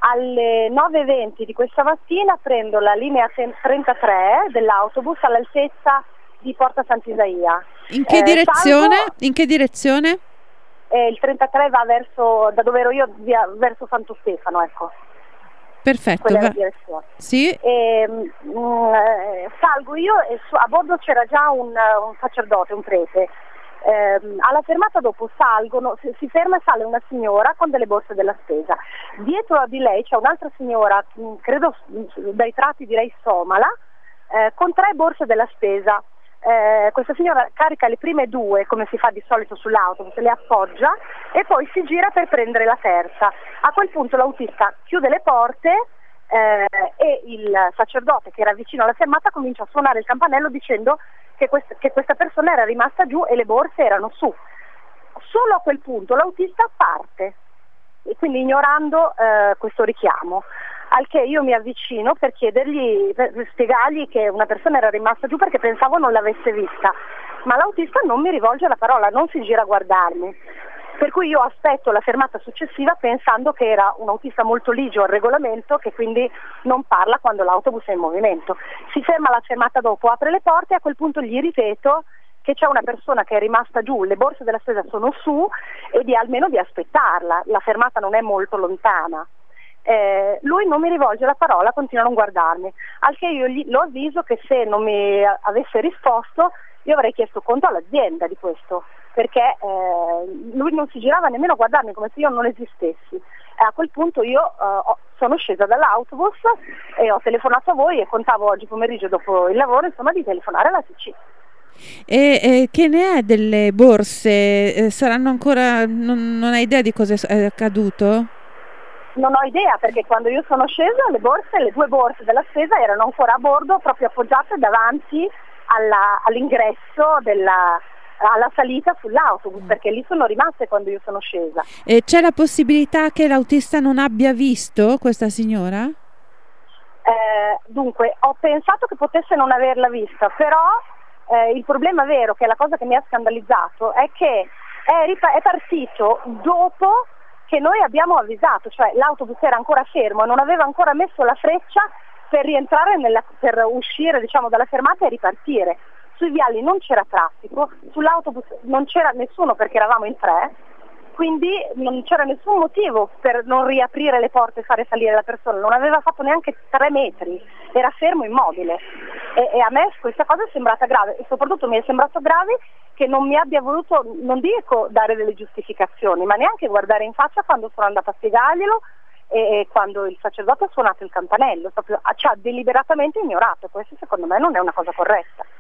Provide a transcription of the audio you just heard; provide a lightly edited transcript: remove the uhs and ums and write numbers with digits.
alle 9:20 di questa mattina prendo la linea 33 dell'autobus all'altezza di Porta Sant'Isaia. In che direzione? Salgo, In che direzione? il 33 va verso, da dove ero io, verso Santo Stefano, ecco. Perfetto. Quella è la direzione. Sì. Salgo io e a bordo c'era già un sacerdote, un prete. Alla fermata dopo salgono, si ferma e sale una signora con delle borse della spesa. Dietro di lei c'è un'altra signora, credo dai tratti direi somala, con 3 borse della spesa. Questa signora carica le prime 2 come si fa di solito sull'autobus, le appoggia e poi si gira per prendere la terza. A quel punto l'autista chiude le porte e il sacerdote che era vicino alla fermata comincia a suonare il campanello dicendo che questa persona era rimasta giù e le borse erano su. Solo a quel punto l'autista parte, e quindi ignorando questo richiamo, al che io mi avvicino per chiedergli, per spiegargli che una persona era rimasta giù perché pensavo non l'avesse vista, ma l'autista non mi rivolge la parola, non si gira a guardarmi, per cui io aspetto la fermata successiva pensando che era un autista molto ligio al regolamento, che quindi non parla quando l'autobus è in movimento. Si ferma la fermata dopo, apre le porte e a quel punto gli ripeto che c'è una persona che è rimasta giù, le borse della spesa sono su e almeno di aspettarla, la fermata non è molto lontana. Lui non mi rivolge la parola, continua a non guardarmi, al che io lo avviso che se non mi avesse risposto io avrei chiesto conto all'azienda di questo, perché lui non si girava nemmeno a guardarmi come se io non esistessi. A quel punto io sono scesa dall'autobus e ho telefonato a voi e contavo oggi pomeriggio dopo il lavoro insomma di telefonare alla SIC. E che ne è delle borse? Saranno ancora, non hai idea di cosa è accaduto? Non ho idea, perché quando io sono scesa le 2 borse della spesa erano ancora a bordo, proprio appoggiate davanti all'ingresso alla salita sull'autobus, perché lì sono rimaste quando io sono scesa. E c'è la possibilità che l'autista non abbia visto questa signora? Dunque, ho pensato che potesse non averla vista, però il problema vero, che è la cosa che mi ha scandalizzato, è che è partito dopo che noi abbiamo avvisato, cioè l'autobus era ancora fermo e non aveva ancora messo la freccia per rientrare per uscire diciamo dalla fermata e ripartire. Sui viali non c'era traffico, sull'autobus non c'era nessuno perché eravamo in 3, quindi non c'era nessun motivo per non riaprire le porte e fare salire la persona, non aveva fatto neanche 3 metri, era fermo immobile e a me questa cosa è sembrata grave e soprattutto mi è sembrato grave che non mi abbia voluto, non dico dare delle giustificazioni, ma neanche guardare in faccia quando sono andata a spiegarglielo e quando il sacerdote ha suonato il campanello, proprio ci ha deliberatamente ignorato. Questo secondo me non è una cosa corretta.